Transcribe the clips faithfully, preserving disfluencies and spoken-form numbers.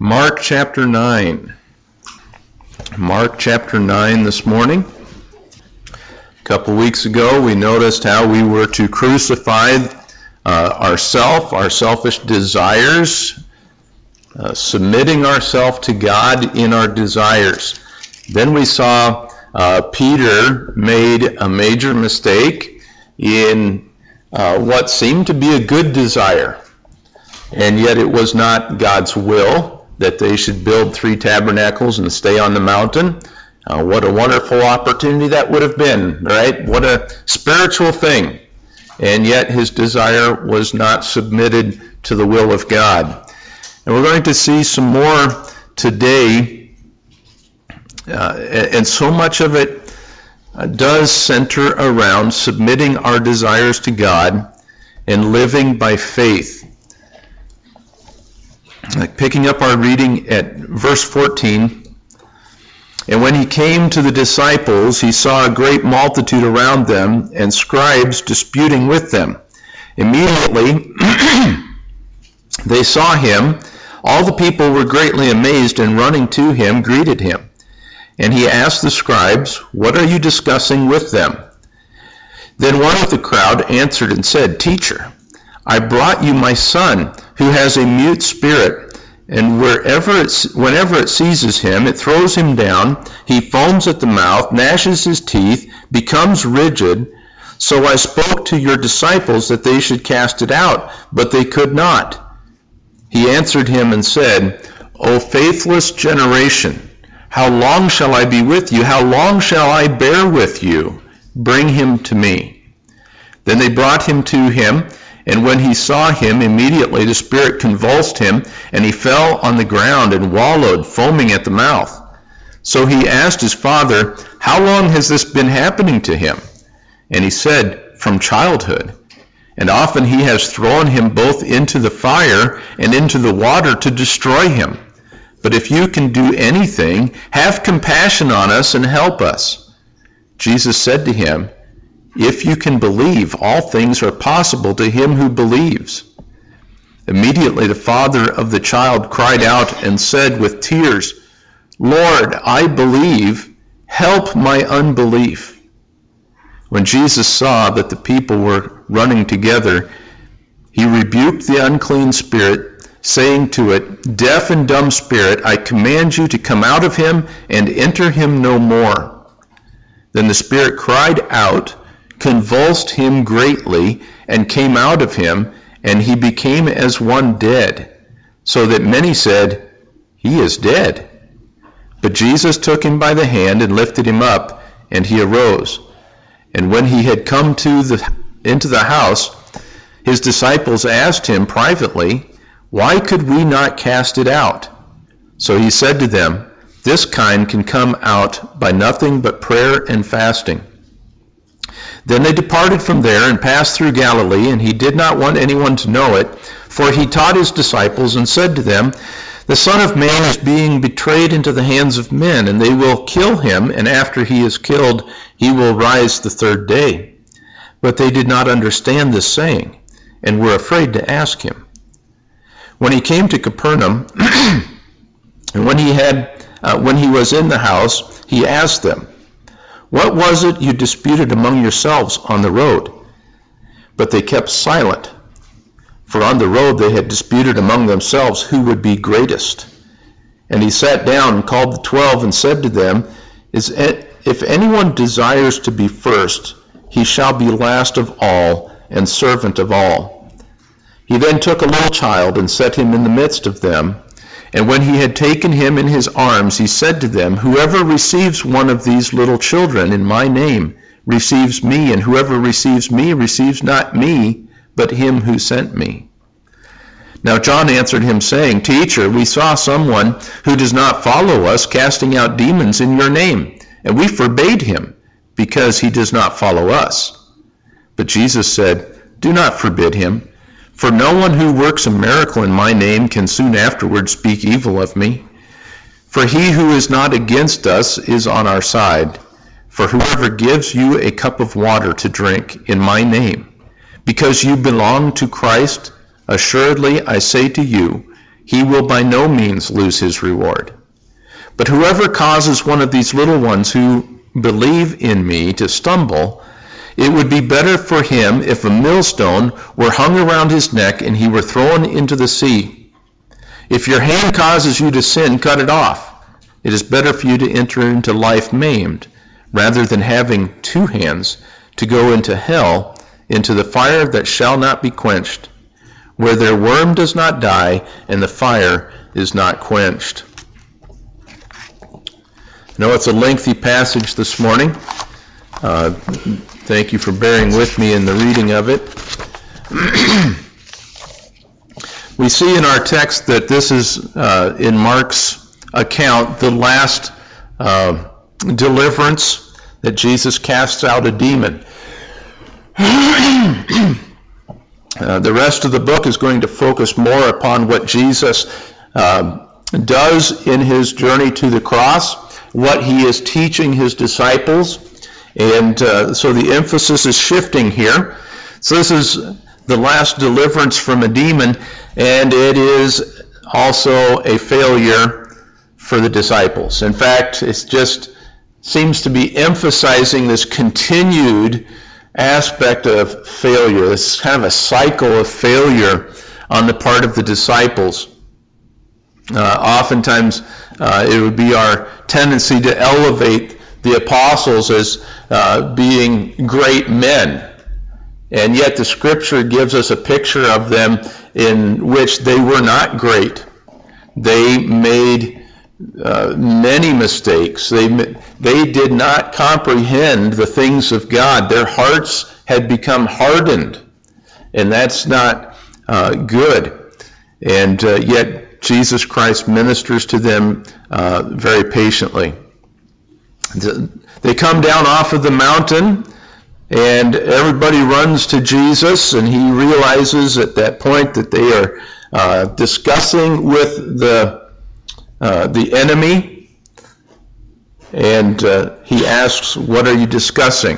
Mark chapter nine. Mark chapter nine this morning. A couple weeks ago we noticed how we were to crucify uh, ourself, our selfish desires, uh, submitting ourselves to God in our desires. Then we saw uh, Peter made a major mistake in uh, what seemed to be a good desire, and yet it was not God's will that they should build three tabernacles and stay on the mountain. Uh, what a wonderful opportunity that would have been, right? What a spiritual thing. And yet his desire was not submitted to the will of God. And we're going to see some more today, uh, and so much of it uh, does center around submitting our desires to God and living by faith. Picking up our reading at verse fourteen, and when he came to the disciples, he saw a great multitude around them, and scribes disputing with them. Immediately they saw him. All the people were greatly amazed, and running to him, greeted him. And he asked the scribes, "What are you discussing with them?" Then one of the crowd answered and said, "Teacher, I brought you my son, who has a mute spirit, and wherever it, whenever it seizes him, it throws him down. He foams at the mouth, gnashes his teeth, becomes rigid. So I spoke to your disciples that they should cast it out, but they could not." He answered him and said, "O faithless generation, how long shall I be with you? How long shall I bear with you? Bring him to me." Then they brought him to him. And when he saw him, immediately the spirit convulsed him, and he fell on the ground and wallowed, foaming at the mouth. So he asked his father, "How long has this been happening to him?" And he said, "From childhood. And often he has thrown him both into the fire and into the water to destroy him. But if you can do anything, have compassion on us and help us." Jesus said to him, "If you can believe, all things are possible to him who believes." Immediately the father of the child cried out and said with tears, "Lord, I believe, help my unbelief." When Jesus saw that the people were running together, he rebuked the unclean spirit, saying to it, "Deaf and dumb spirit, I command you to come out of him and enter him no more." Then the spirit cried out, convulsed him greatly, and came out of him, and he became as one dead, so that many said, "He is dead." But Jesus took him by the hand and lifted him up, and he arose. And when he had come to the, into the house, his disciples asked him privately, "Why could we not cast it out?" So he said to them, "This kind can come out by nothing but prayer and fasting." Then they departed from there and passed through Galilee, and he did not want anyone to know it, for he taught his disciples and said to them, "The Son of Man is being betrayed into the hands of men, and they will kill him, and after he is killed, he will rise the third day." But they did not understand this saying, and were afraid to ask him. When he came to Capernaum, and when he had, uh, when he was in the house, he asked them, "What was it you disputed among yourselves on the road?" But they kept silent, for on the road they had disputed among themselves who would be greatest. And he sat down and called the twelve and said to them, "Is it, if anyone desires to be first, he shall be last of all and servant of all." He then took a little child and set him in the midst of them. And when he had taken him in his arms, he said to them, "Whoever receives one of these little children in my name receives me, and whoever receives me receives not me, but him who sent me." Now John answered him, saying, "Teacher, we saw someone who does not follow us casting out demons in your name, and we forbade him, because he does not follow us." But Jesus said, "Do not forbid him, for no one who works a miracle in my name can soon afterward speak evil of me. For he who is not against us is on our side. For whoever gives you a cup of water to drink in my name, because you belong to Christ, assuredly I say to you, he will by no means lose his reward. But whoever causes one of these little ones who believe in me to stumble, it would be better for him if a millstone were hung around his neck and he were thrown into the sea. If your hand causes you to sin, cut it off. It is better for you to enter into life maimed, rather than having two hands to go into hell, into the fire that shall not be quenched, where their worm does not die and the fire is not quenched. I know it's a lengthy passage this morning. Uh, thank you for bearing with me in the reading of it. We see in our text that this is, uh, in Mark's account, the last uh, deliverance that Jesus casts out a demon. uh, the rest of the book is going to focus more upon what Jesus uh, does in his journey to the cross, what he is teaching his disciples, and uh, so the emphasis is shifting here. So this is the last deliverance from a demon, and it is also a failure for the disciples. In fact, it just seems to be emphasizing this continued aspect of failure. This kind of a cycle of failure on the part of the disciples. Uh, oftentimes, uh, it would be our tendency to elevate the apostles as uh, being great men. And yet the Scripture gives us a picture of them in which they were not great. They made uh, many mistakes. They, they did not comprehend the things of God. Their hearts had become hardened. And that's not uh, good. And uh, yet Jesus Christ ministers to them uh, very patiently. They come down off of the mountain, and everybody runs to Jesus, and he realizes at that point that they are uh, discussing with the uh, the enemy, and uh, he asks, "What are you discussing?"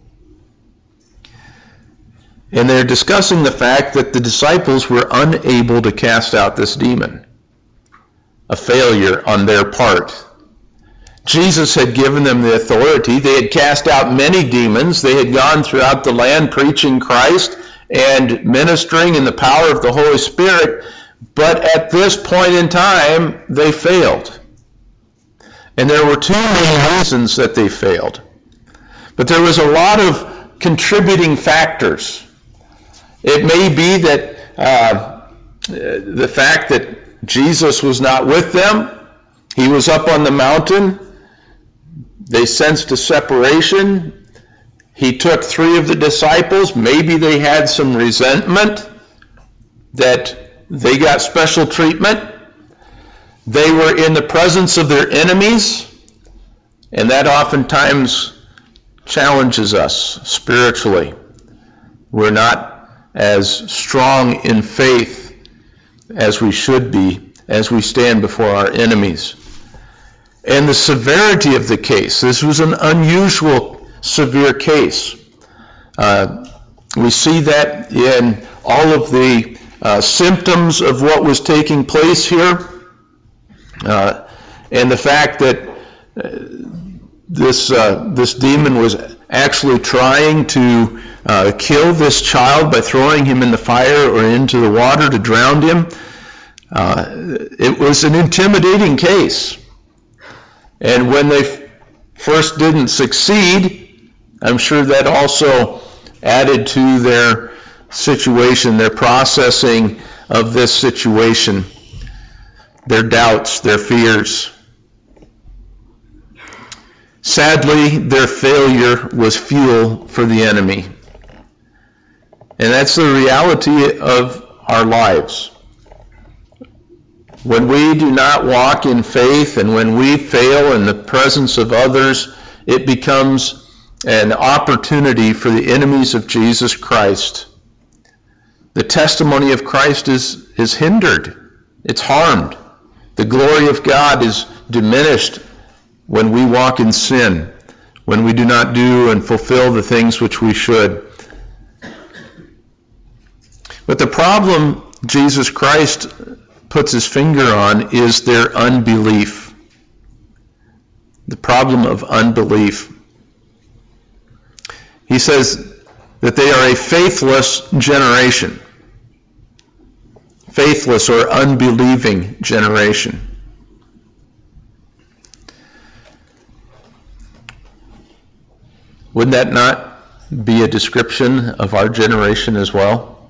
And they're discussing the fact that the disciples were unable to cast out this demon, a failure on their part. Jesus had given them the authority. They had cast out many demons. They had gone throughout the land preaching Christ and ministering in the power of the Holy Spirit. But at this point in time, they failed. And there were two main reasons that they failed. But there was a lot of contributing factors. It may be that uh, the fact that Jesus was not with them, he was up on the mountain. They sensed a separation. He took three of the disciples. Maybe they had some resentment that they got special treatment. They were in the presence of their enemies, and that oftentimes challenges us spiritually. We're not as strong in faith as we should be as we stand before our enemies. And the severity of the case. This was an unusual, severe case. Uh, we see that in all of the uh, symptoms of what was taking place here. Uh, and the fact that uh, this, uh, this demon was actually trying to uh, kill this child by throwing him in the fire or into the water to drown him. Uh, it was an intimidating case. And when they f- first didn't succeed, I'm sure that also added to their situation, their processing of this situation, their doubts, their fears. Sadly, their failure was fuel for the enemy. And that's the reality of our lives. When we do not walk in faith and when we fail in the presence of others, it becomes an opportunity for the enemies of Jesus Christ. The testimony of Christ is, is hindered. It's harmed. The glory of God is diminished when we walk in sin, when we do not do and fulfill the things which we should. But the problem Jesus Christ puts his finger on is their unbelief. The problem of unbelief. He says that they are a faithless generation. Faithless or unbelieving generation. Would that not be a description of our generation as well?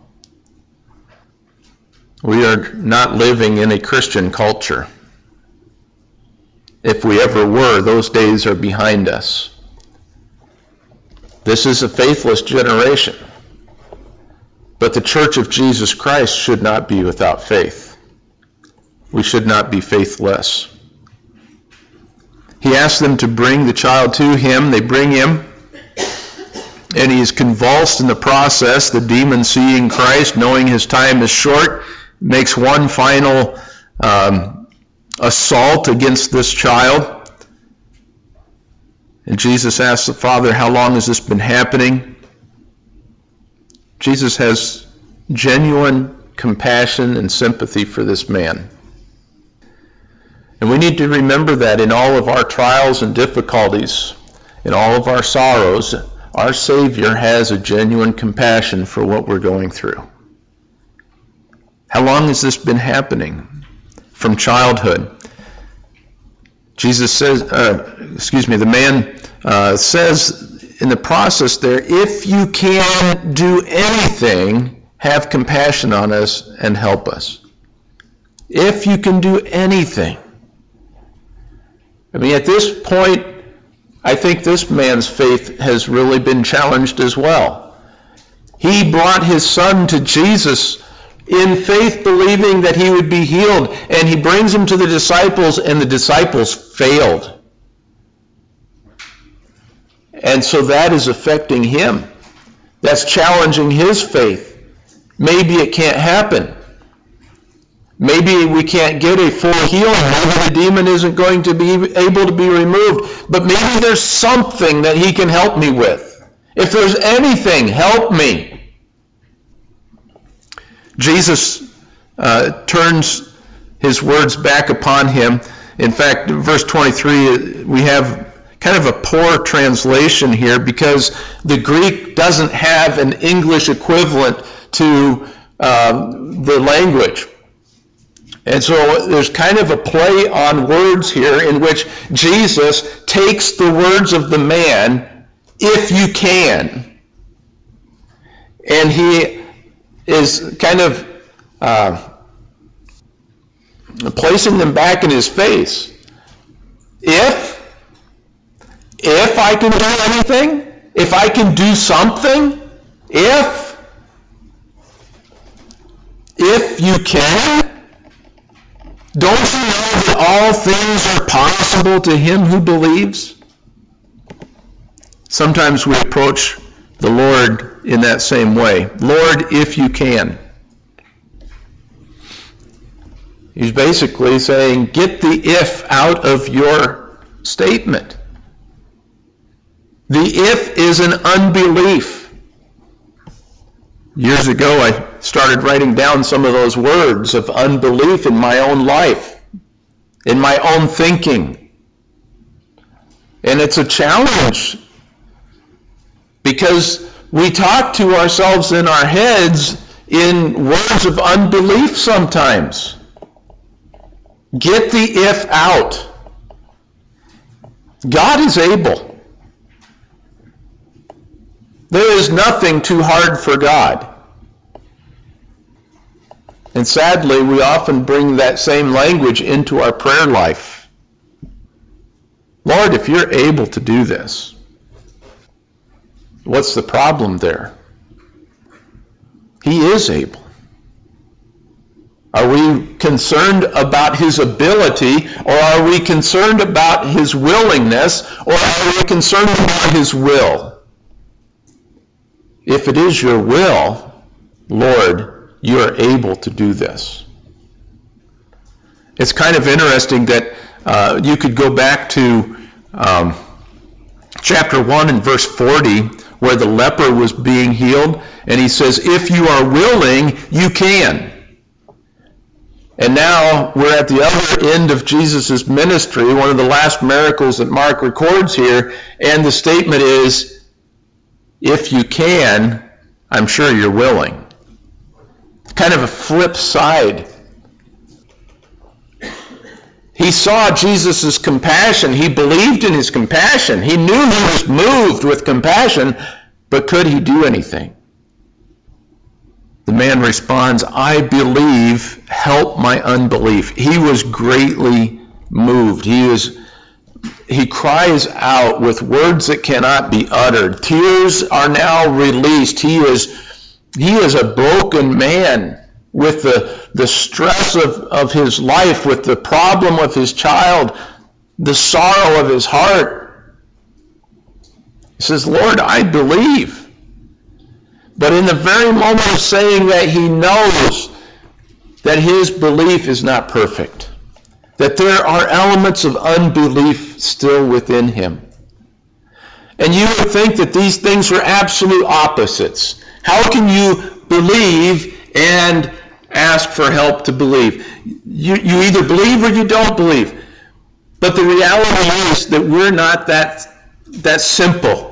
We are not living in a Christian culture. If we ever were, those days are behind us. This is a faithless generation. But the Church of Jesus Christ should not be without faith. We should not be faithless. He asked them to bring the child to him. They bring him, and he is convulsed in the process. The demon, seeing Christ, knowing his time is short, makes one final um, assault against this child. And Jesus asks the Father, how long has this been happening? Jesus has genuine compassion and sympathy for this man. And we need to remember that in all of our trials and difficulties, in all of our sorrows, our Savior has a genuine compassion for what we're going through. How long has this been happening? From childhood. Jesus says, uh, excuse me, the man uh, says in the process there, if you can do anything, have compassion on us and help us. If you can do anything. I mean, at this point, I think this man's faith has really been challenged as well. He brought his son to Jesus in faith, believing that he would be healed, and he brings him to the disciples, and the disciples failed. And so that is affecting him. That's challenging his faith. Maybe it can't happen. Maybe we can't get a full healing. Maybe the demon isn't going to be able to be removed. But maybe there's something that he can help me with. If there's anything, help me. Jesus uh, turns his words back upon him. In fact, verse twenty-three, we have kind of a poor translation here because the Greek doesn't have an English equivalent to uh, the language. And so there's kind of a play on words here in which Jesus takes the words of the man, if you can, and he is kind of uh, placing them back in his face. If, if I can do anything, if I can do something, if, if you can, don't you know that all things are possible to him who believes? Sometimes we approach the Lord in that same way. Lord, if you can. He's basically saying, get the if out of your statement. The if is an unbelief. Years ago, I started writing down some of those words of unbelief in my own life, in my own thinking. And it's a challenge because we talk to ourselves in our heads in words of unbelief sometimes. Get the if out. God is able. There is nothing too hard for God. And sadly, we often bring that same language into our prayer life. Lord, if you're able to do this, what's the problem there? He is able. Are we concerned about his ability, or are we concerned about his willingness, or are we concerned about his will? If it is your will, Lord, you are able to do this. It's kind of interesting that uh, you could go back to um, chapter one and verse forty, where the leper was being healed, and he says, if you are willing, you can. And now we're at the other end of Jesus' ministry, one of the last miracles that Mark records here, and the statement is, if you can, I'm sure you're willing. Kind of a flip side. He saw Jesus' compassion. He believed in his compassion. He knew he was moved with compassion, but could he do anything? The man responds, I believe, help my unbelief. He was greatly moved. He was, he cries out with words that cannot be uttered. Tears are now released. He is, he is a broken man with the, the stress of, of his life, with the problem of his child, the sorrow of his heart. He says, Lord, I believe. But in the very moment of saying that, he knows that his belief is not perfect, that there are elements of unbelief still within him. And you would think that these things are absolute opposites. How can you believe and ask for help to believe? You, you either believe or you don't believe. But the reality is that we're not that, that simple.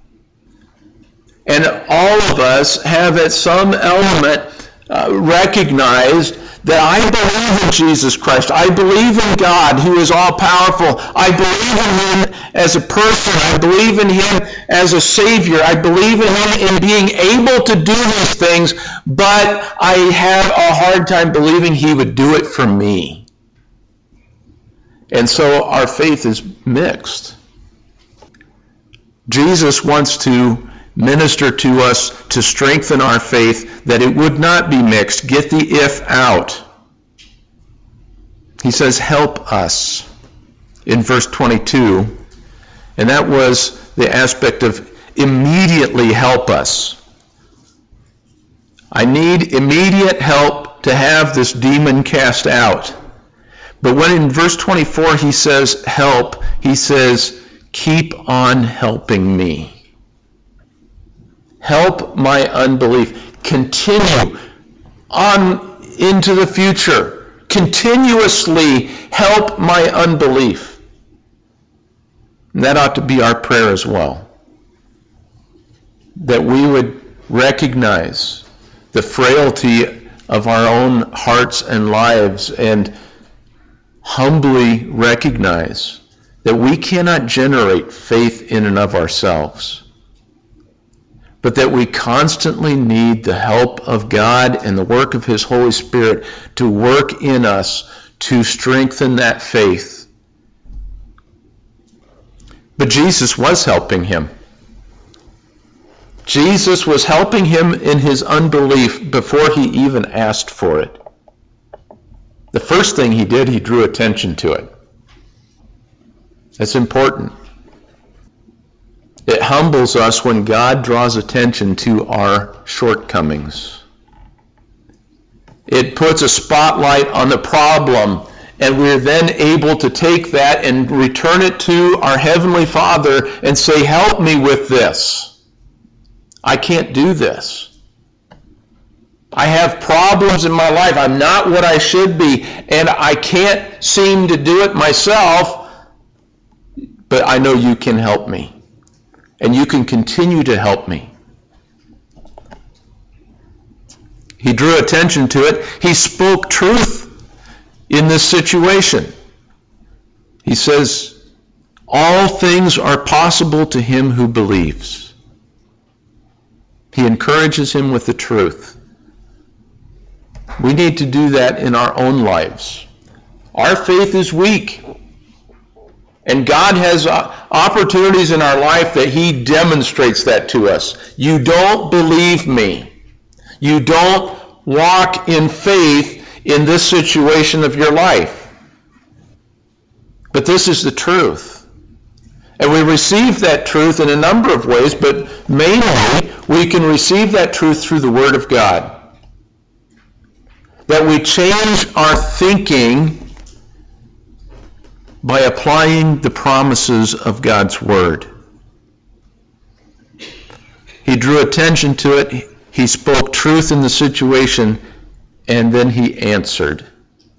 And all of us have at some element uh, recognized that I believe in Jesus Christ. I believe in God who is all-powerful. I believe in him as a person. I believe in him as a Savior. I believe in him in being able to do these things, but I have a hard time believing he would do it for me. And so our faith is mixed. Jesus wants to minister to us to strengthen our faith, that it would not be mixed. Get the if out. He says, help us in verse twenty-two. And that was the aspect of immediately help us. I need immediate help to have this demon cast out. But when in verse twenty-four he says help, he says, keep on helping me. Help my unbelief. Continue on into the future. Continuously help my unbelief. And that ought to be our prayer as well. That we would recognize the frailty of our own hearts and lives and humbly recognize that we cannot generate faith in and of ourselves, but that we constantly need the help of God and the work of his Holy Spirit to work in us to strengthen that faith. But Jesus was helping him. Jesus was helping him in his unbelief before he even asked for it. The first thing he did, he drew attention to it. That's important. It humbles us when God draws attention to our shortcomings. It puts a spotlight on the problem, and we're then able to take that and return it to our Heavenly Father and say, help me with this. I can't do this. I have problems in my life. I'm not what I should be, and I can't seem to do it myself, but I know you can help me. And you can continue to help me. He drew attention to it. He spoke truth in this situation. He says, all things are possible to him who believes. He encourages him with the truth. We need to do that in our own lives. Our faith is weak. And God has opportunities in our life that he demonstrates that to us. You don't believe me. You don't walk in faith in this situation of your life. But this is the truth. And we receive that truth in a number of ways, but mainly we can receive that truth through the Word of God. That we change our thinking by applying the promises of God's Word. He drew attention to it, he spoke truth in the situation, and then he answered.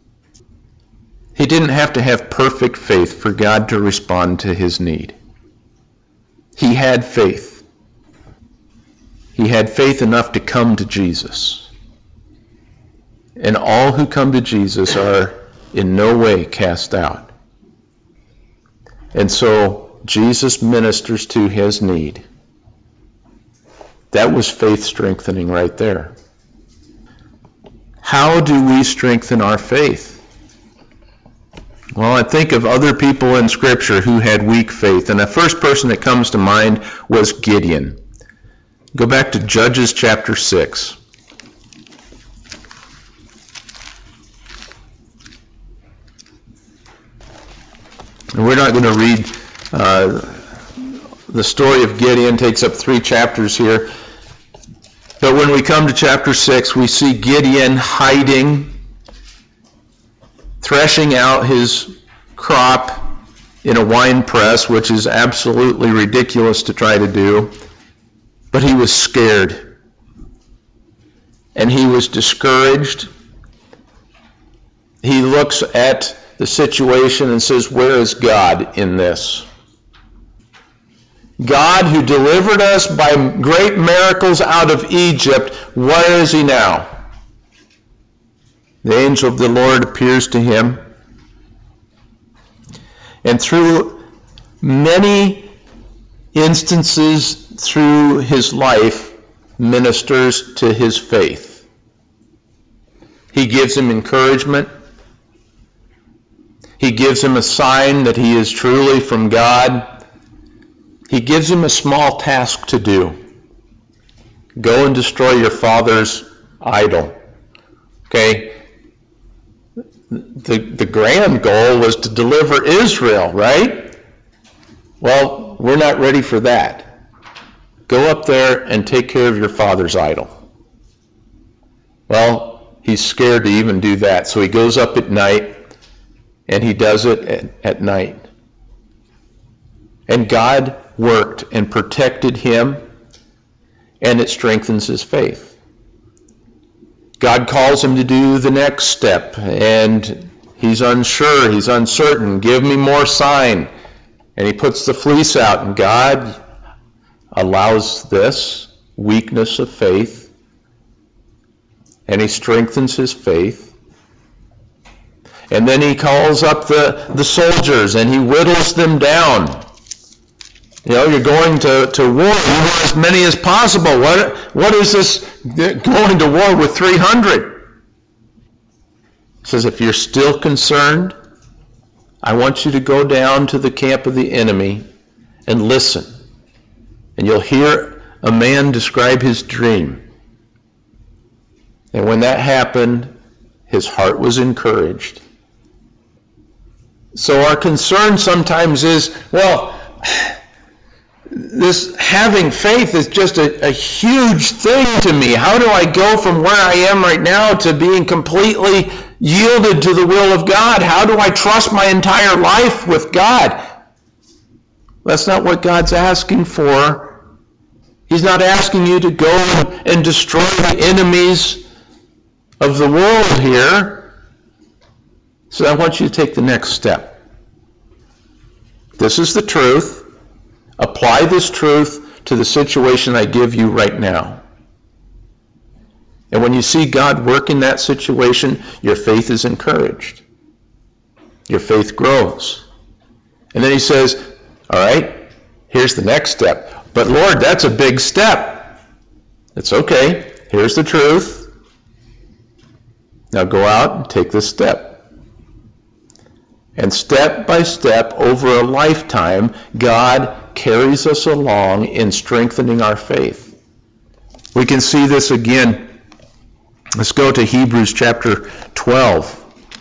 He didn't have to have perfect faith for God to respond to his need. He had faith. He had faith enough to come to Jesus. And all who come to Jesus are in no way cast out. And so Jesus ministers to his need. That was faith strengthening right there. How do we strengthen our faith? Well, I think of other people in Scripture who had weak faith, and the first person that comes to mind was Gideon. Go back to Judges chapter six. And we're not going to read uh, the story of Gideon. It takes up three chapters here. But when we come to chapter six, we see Gideon hiding, threshing out his crop in a wine press, which is absolutely ridiculous to try to do. But he was scared. And he was discouraged. He looks at the situation and says, where is God in this? God who delivered us by great miracles out of Egypt, where is he now? The angel of the Lord appears to him. And through many instances through his life, ministers to his faith. He gives him encouragement. He gives him a sign that he is truly from God. He gives him a small task to do. Go and destroy your father's idol. Okay? The, the grand goal was to deliver Israel, right? Well, we're not ready for that. Go up there and take care of your father's idol. Well, he's scared to even do that, so he goes up at night, and he does it at, at night. And God worked and protected him, and it strengthens his faith. God calls him to do the next step, and he's unsure, he's uncertain. Give me more sign. And he puts the fleece out, and God allows this weakness of faith, and he strengthens his faith. And then he calls up the, the soldiers, and he whittles them down. You know, you're going to, to war. You want as many as possible. What, what is this going to war with three hundred? He says, if you're still concerned, I want you to go down to the camp of the enemy and listen. And you'll hear a man describe his dream. And when that happened, his heart was encouraged. So our concern sometimes is, well, this having faith is just a, a huge thing to me. How do I go from where I am right now to being completely yielded to the will of God? How do I trust my entire life with God? That's not what God's asking for. He's not asking you to go and destroy the enemies of the world here. So I want you to take the next step. This is the truth. Apply this truth to the situation I give you right now. And when you see God work in that situation, your faith is encouraged. Your faith grows. And then he says, all right, here's the next step. But Lord, that's a big step. It's okay. Here's the truth. Now go out and take this step. And step by step, over a lifetime, God carries us along in strengthening our faith. We can see this again. Let's go to Hebrews chapter twelve.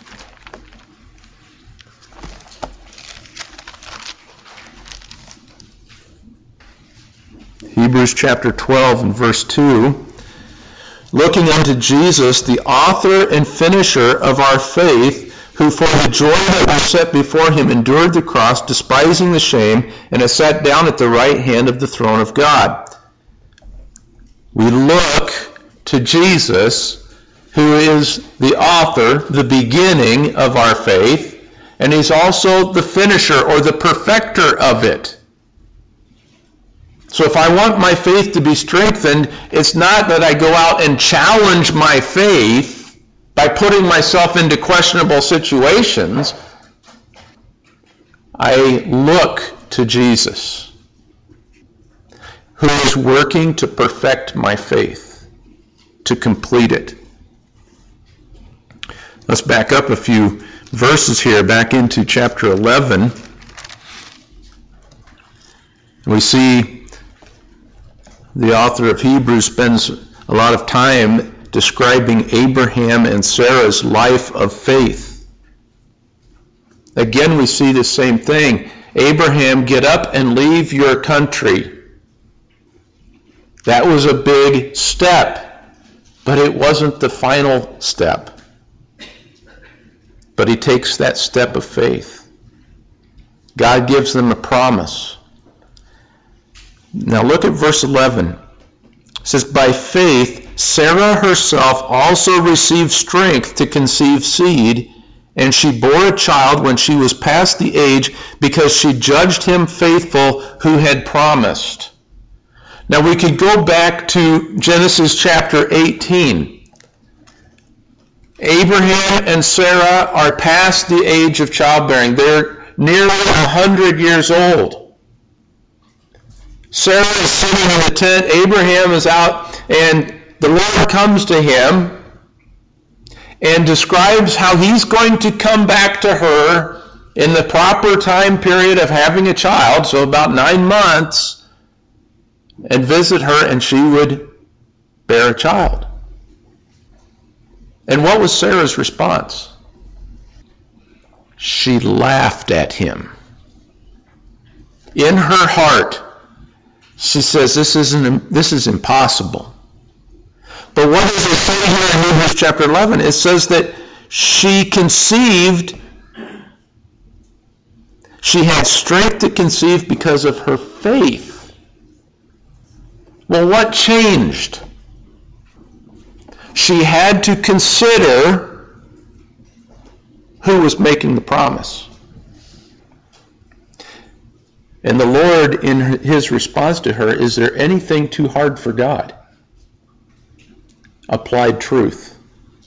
Hebrews chapter twelve and verse two. Looking unto Jesus, the author and finisher of our faith, who for the joy that was set before him endured the cross, despising the shame, and has sat down at the right hand of the throne of God. We look to Jesus, who is the author, the beginning of our faith, And he's also the finisher or the perfecter of it. So if I want my faith to be strengthened, it's not that I go out and challenge my faith by putting myself into questionable situations. I look to Jesus, who is working to perfect my faith, to complete it. Let's back up a few verses here, back into chapter eleven. We see the author of Hebrews spends a lot of time describing Abraham and Sarah's life of faith. Again, we see the same thing. Abraham, get up and leave your country. That was a big step, but it wasn't the final step. But he takes that step of faith. God gives them a promise. Now look at verse eleven. It says, by faith, Sarah herself also received strength to conceive seed, and she bore a child when she was past the age, because she judged him faithful who had promised. Now we could go back to Genesis chapter eighteen. Abraham and Sarah are past the age of childbearing. They're nearly a hundred years old. Sarah is sitting in the tent. Abraham is out, and the Lord comes to him and describes how he's going to come back to her in the proper time period of having a child, so about nine months, and visit her, and she would bear a child. And what was Sarah's response? She laughed at him. In her heart, she says, this isn't, this is impossible. But what does it say here in Hebrews chapter eleven? It says that she conceived, she had strength to conceive because of her faith. Well, what changed? She had to consider who was making the promise. And the Lord, in his response to her, is there anything too hard for God? Applied truth.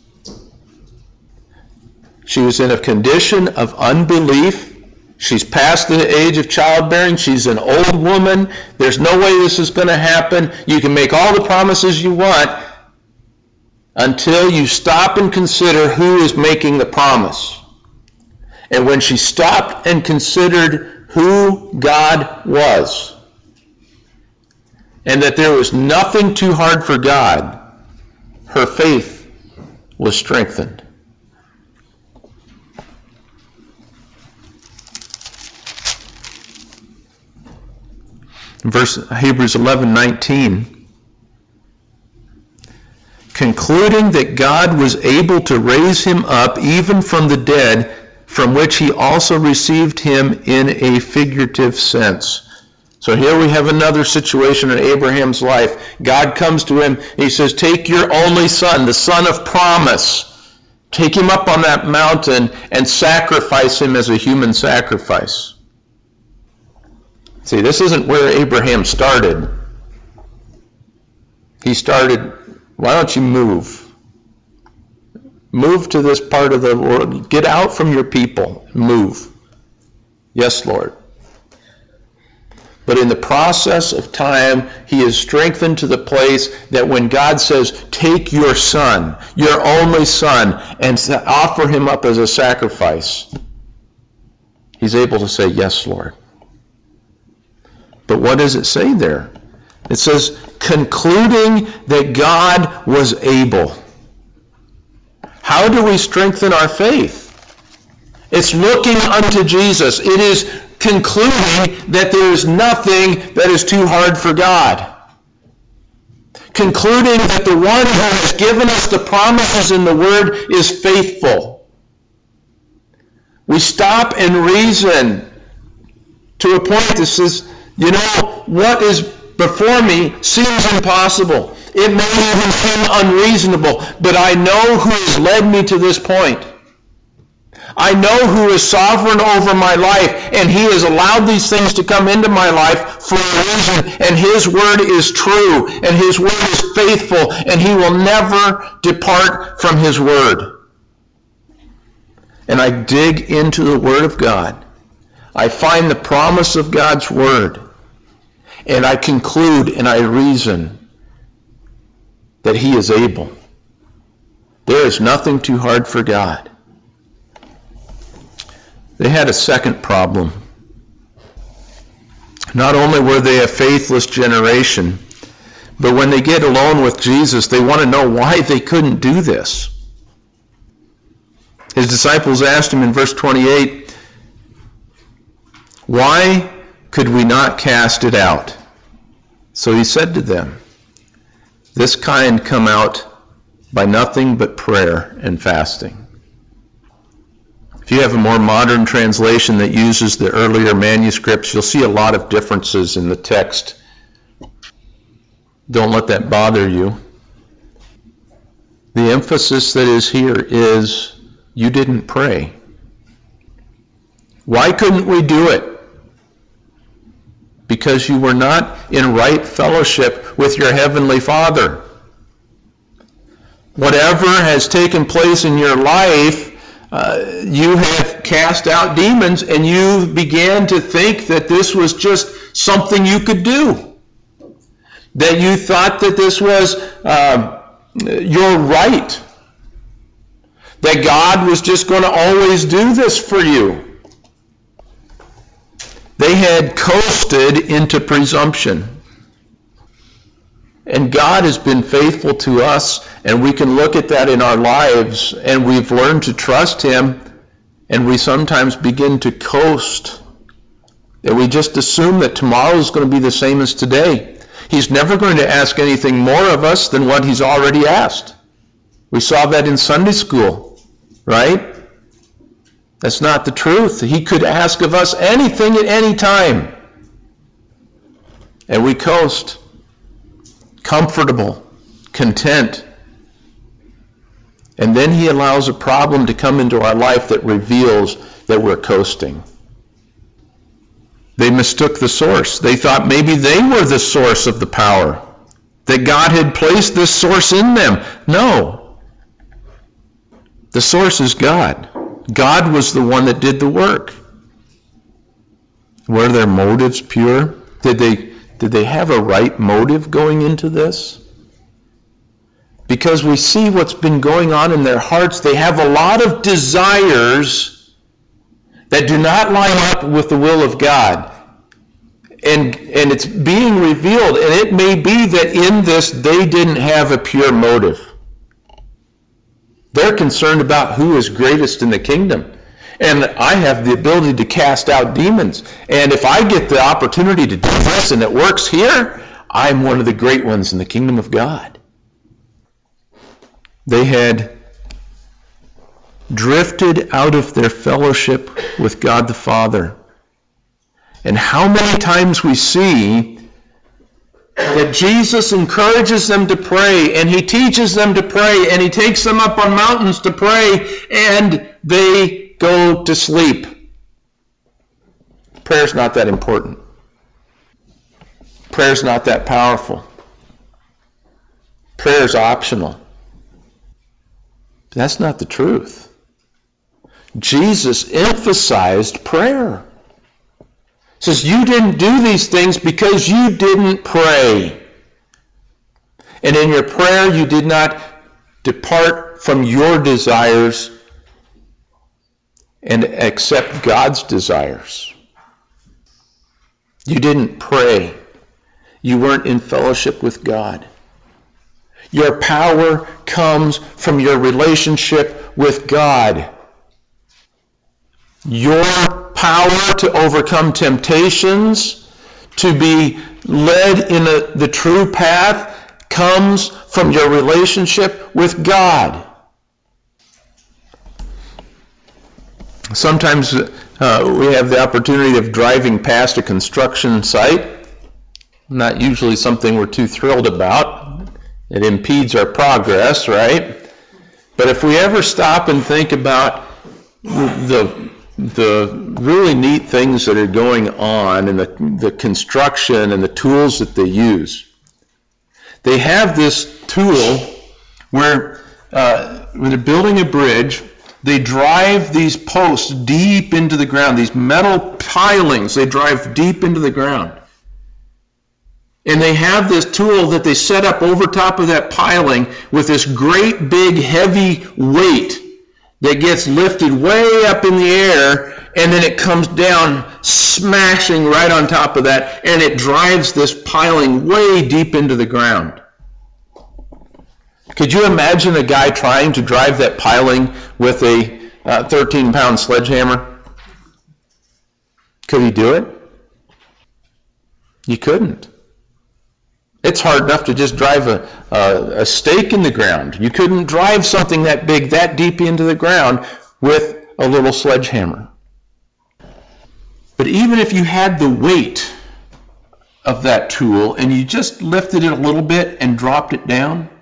She was in a condition of unbelief. She's past the age of childbearing. She's an old woman. There's no way this is going to happen. You can make all the promises you want until you stop and consider who is making the promise. And when she stopped and considered who God was, and that there was nothing too hard for God, her faith was strengthened. Verse Hebrews eleven nineteen. Concluding that God was able to raise him up even from the dead, from which he also received him in a figurative sense. So here we have another situation in Abraham's life. God comes to him, he says, take your only son, the son of promise, take him up on that mountain and sacrifice him as a human sacrifice. See, this isn't where Abraham started. He started, why don't you move? Move to this part of the world. Get out from your people. Move. Yes, Lord. But in the process of time, he is strengthened to the place that when God says, take your son, your only son, and offer him up as a sacrifice, he's able to say, yes, Lord. But what does it say there? It says, concluding that God was able. How do we strengthen our faith? It's looking unto Jesus. It is concluding that there is nothing that is too hard for God. Concluding that the one who has given us the promises in the Word is faithful. We stop and reason to a point that says, you know, what is before me seems impossible. It may even seem unreasonable, but I know who has led me to this point. I know who is sovereign over my life, and he has allowed these things to come into my life for a reason, and his word is true, and his word is faithful, and he will never depart from his word. And I dig into the word of God. I find the promise of God's word, and I conclude and I reason that he is able. There is nothing too hard for God. They had a second problem. Not only were they a faithless generation, but when they get alone with Jesus, they want to know why they couldn't do this. His disciples asked him in verse twenty-eight, "Why could we not cast it out?" So he said to them, "This kind come out by nothing but prayer and fasting." If you have a more modern translation that uses the earlier manuscripts, you'll see a lot of differences in the text. Don't let that bother you. The emphasis that is here is, you didn't pray. Why couldn't we do it? Because you were not in right fellowship with your Heavenly Father. Whatever has taken place in your life, Uh, you have cast out demons, and you began to think that this was just something you could do. That you thought that this was uh, your right. That God was just going to always do this for you. They had coasted into presumption. And God has been faithful to us, and we can look at that in our lives, and we've learned to trust him, and we sometimes begin to coast. And we just assume that tomorrow is going to be the same as today. He's never going to ask anything more of us than what he's already asked. We saw that in Sunday school, right? That's not the truth. He could ask of us anything at any time. And we coast. Comfortable, content. And then he allows a problem to come into our life that reveals that we're coasting. They mistook the source. They thought maybe they were the source of the power, that God had placed this source in them. No. The source is God. God was the one that did the work. Were their motives pure? Did they Did they have a right motive going into this? Because we see what's been going on in their hearts. They have a lot of desires that do not line up with the will of God. And, and it's being revealed. And it may be that in this they didn't have a pure motive. They're concerned about who is greatest in the kingdom. And I have the ability to cast out demons. And if I get the opportunity to do this and it works here, I'm one of the great ones in the kingdom of God. They had drifted out of their fellowship with God the Father. And how many times we see that Jesus encourages them to pray, and he teaches them to pray, and he takes them up on mountains to pray, and they go to sleep. Prayer's not that important. Prayer's not that powerful. Prayer's optional. That's not the truth. Jesus emphasized prayer. He says, you didn't do these things because you didn't pray. And in your prayer, you did not depart from your desires and accept God's desires. You didn't pray. You weren't in fellowship with God. Your power comes from your relationship with God. Your power to overcome temptations, to be led in a, the true path, comes from your relationship with God. Sometimes uh, we have the opportunity of driving past a construction site. Not usually something we're too thrilled about. It impedes our progress, right? But if we ever stop and think about the the really neat things that are going on and the, the construction and the tools that they use. They have this tool where uh, when they're building a bridge, they drive these posts deep into the ground, these metal pilings, they drive deep into the ground. And they have this tool that they set up over top of that piling with this great big heavy weight that gets lifted way up in the air, and then it comes down smashing right on top of that, and it drives this piling way deep into the ground. Could you imagine a guy trying to drive that piling with a uh, thirteen pound sledgehammer? Could he do it? You couldn't. It's hard enough to just drive a, a, a stake in the ground. You couldn't drive something that big, that deep into the ground with a little sledgehammer. But even if you had the weight of that tool and you just lifted it a little bit and dropped it down,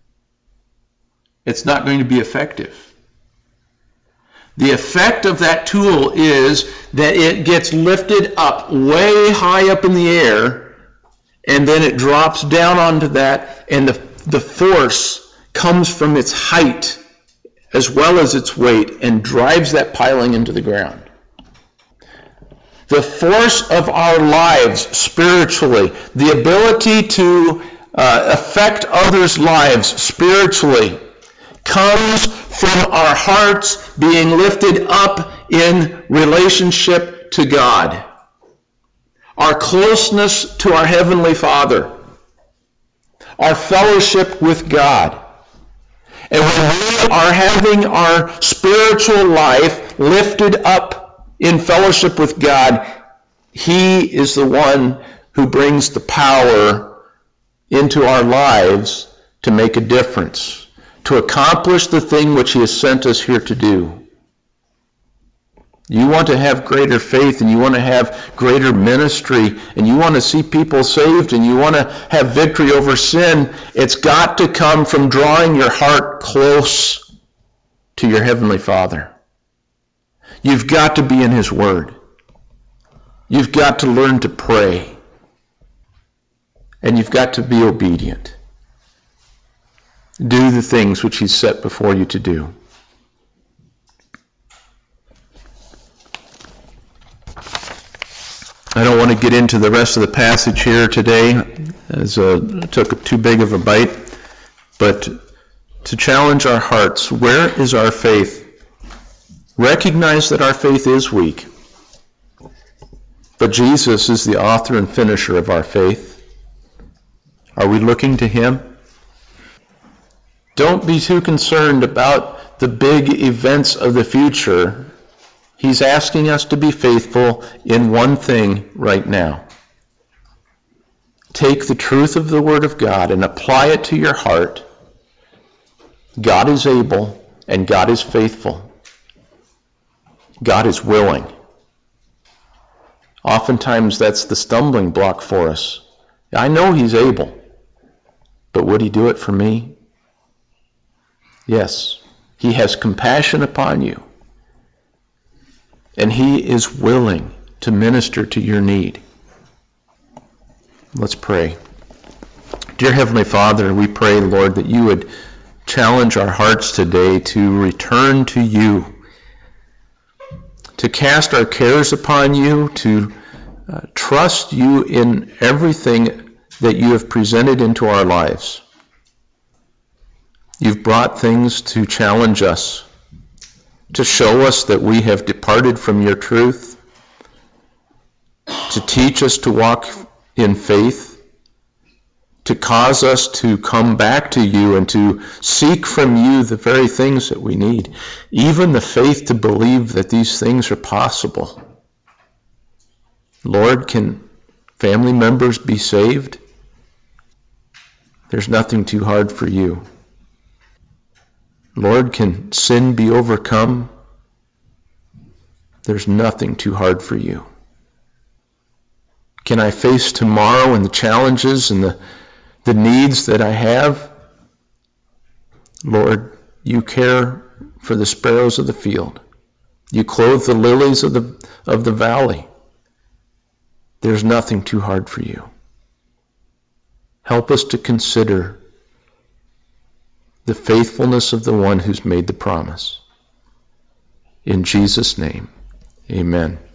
it's not going to be effective. The effect of that tool is that it gets lifted up way high up in the air, and then it drops down onto that, and the, the force comes from its height as well as its weight and drives that piling into the ground. The force of our lives spiritually, the ability to uh, affect others' lives spiritually, comes from our hearts being lifted up in relationship to God. Our closeness to our Heavenly Father, our fellowship with God. And when we are having our spiritual life lifted up in fellowship with God, He is the one who brings the power into our lives to make a difference, to accomplish the thing which He has sent us here to do. You want to have greater faith, and you want to have greater ministry, and you want to see people saved, and you want to have victory over sin. It's got to come from drawing your heart close to your Heavenly Father. You've got to be in His Word. You've got to learn to pray. And you've got to be obedient. Do the things which He's set before you to do. I don't want to get into the rest of the passage here today, as uh, it took too big of a bite, but to challenge our hearts, where is our faith? Recognize that our faith is weak, but Jesus is the author and finisher of our faith. Are we looking to Him? Don't be too concerned about the big events of the future. He's asking us to be faithful in one thing right now. Take the truth of the Word of God and apply it to your heart. God is able and God is faithful. God is willing. Oftentimes that's the stumbling block for us. I know He's able, but would He do it for me? Yes, He has compassion upon you. And He is willing to minister to your need. Let's pray. Dear Heavenly Father, we pray, Lord, that you would challenge our hearts today to return to you, to cast our cares upon you, to uh, trust you in everything that you have presented into our lives. You've brought things to challenge us, to show us that we have departed from your truth, to teach us to walk in faith, to cause us to come back to you and to seek from you the very things that we need, even the faith to believe that these things are possible. Lord, can family members be saved? There's nothing too hard for you. Lord, can sin be overcome? There's nothing too hard for you. Can I face tomorrow and the challenges and the, the needs that I have? Lord, you care for the sparrows of the field. You clothe the lilies of the, of the valley. There's nothing too hard for you. Help us to consider the faithfulness of the one who's made the promise. In Jesus' name, amen.